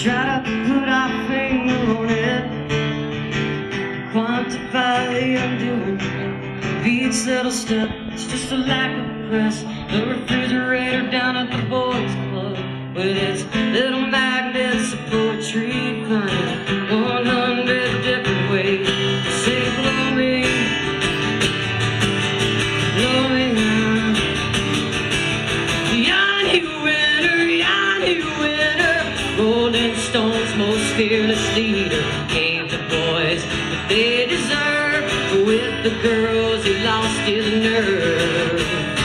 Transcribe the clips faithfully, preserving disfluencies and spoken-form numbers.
try to put our finger on it, quantify the undoing. Beats that'll step, it's just a lack of press. The refrigerator down at the boys club with its little magnets of poetry burning one hundred different ways to say blow me, blow me now. Yanni winner, Yanni winner, Rolling Stone's most fearless leader, gave the boys what they deserve. With the girls, he lost his nerve.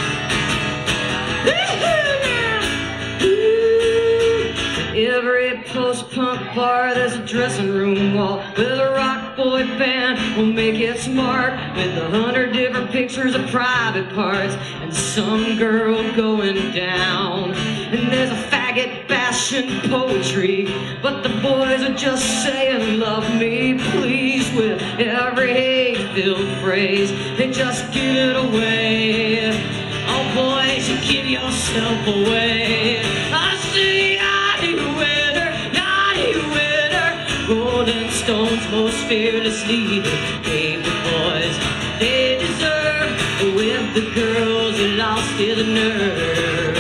Every post-punk bar, there's a dressing room wall with a rock boy band will make its mark with a hundred different pictures of private parts and some girl going down. And there's a faggot bashing poetry, but the boys are just saying love me please with every hate-filled phrase. They just give it away. Oh boys, you give yourself away. I see Yanni winner, Yanni winner, Rolling Stone's most fearless leader, gave the boys what they deserve. With the girls, he lost his nerve.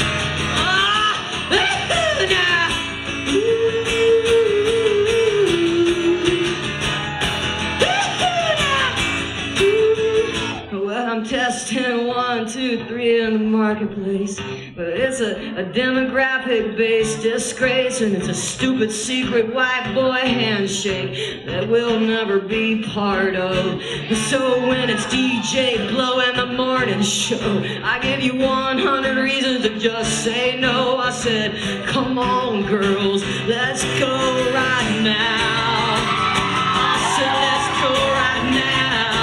I'm testing one, two, three in the marketplace, but it's a, a demographic-based disgrace, and it's a stupid secret white boy handshake that we'll never be part of. So when it's D J Blow in the morning show, I give you one hundred reasons to just say no. I said, come on girls, let's go right now. I said, let's go right now.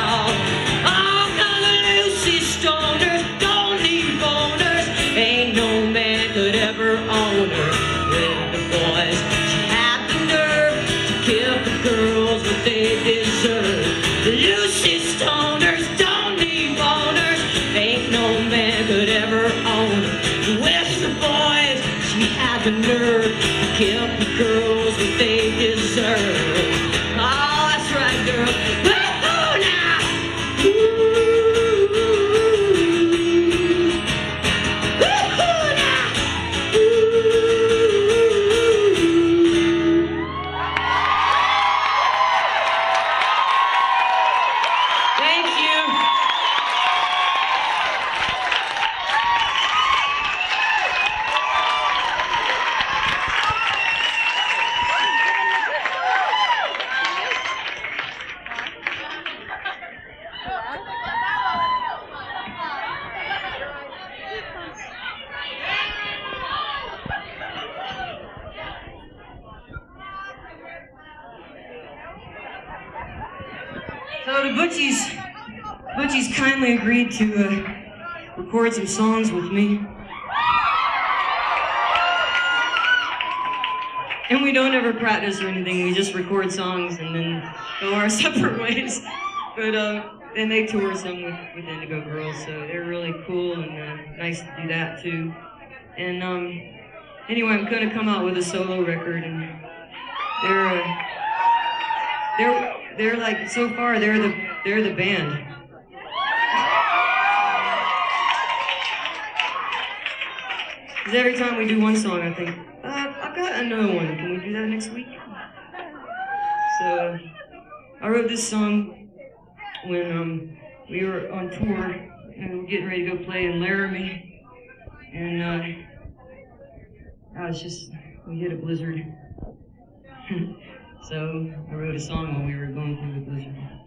With the boys, she had the nerve to give the girls what they deserve. The Lucy Stoners don't need boners, ain't no man could ever own her. With the boys, she had the nerve to give the girls what they deserve. Oh, that's right, girl. Woo-hoo now! Ooh. So the Butchies, Butchies kindly agreed to uh, record some songs with me. And we don't ever practice or anything, we just record songs and then go our separate ways. But uh, and they tour some with, with Indigo Girls, so they're really cool and uh, nice to do that too. And um, anyway, I'm gonna come out with a solo record, and they're uh, they're they're like so far they're the they're the band. Because every time we do one song, I think, uh, I've got another one. Can we do that next week? So I wrote this song when um, we were on tour and we were getting ready to go play in Laramie, and uh, I was just we hit a blizzard. So I wrote a song while we were going through the blizzard.